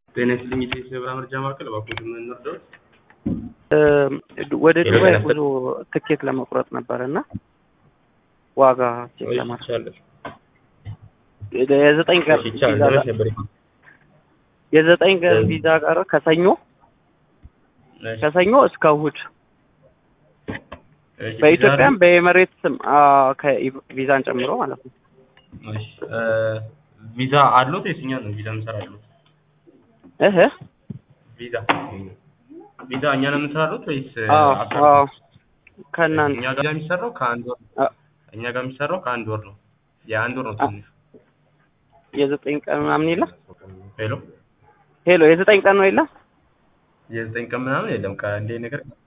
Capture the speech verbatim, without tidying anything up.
ጤነስልኝ የሰብራ መርጃ ማከለ ባቆድ ምን ነርደው ወደ ዱባይ ጉዞ ትኬት ለመቁረጥ ነበርና ዋጋ ቼክ ለማድረግ የዘጠኝ ቀን የዘጠኝ ቀን ቪዛ ጋር ከሰኞ ከሰኞ እስከ እሑድ በኢትዮጵያም በኤሚሬትስም ከቪዛን ጨምሮ ማለት ነው። እሺ ቪዛ አሉት የትኛው ነው ቪዛ እንሰራለን? እህ ቪዛ ቪዛ እኛ ነው የምንሰራው ወይስ አዎ ከናን እኛ ጋር የሚሰራው ከአንድ ወር እኛ ጋር የሚሰራው ከአንድ ወር ነው። የአንድ ወር ነው ትንሽ የዘጠኝ ቀን ምናምን የለ ሄሎ ሄሎ የዘጠኝ ቀን ነው የለ የዘጠኝ ቀን ምናምን የለም ከአንዴ ነገር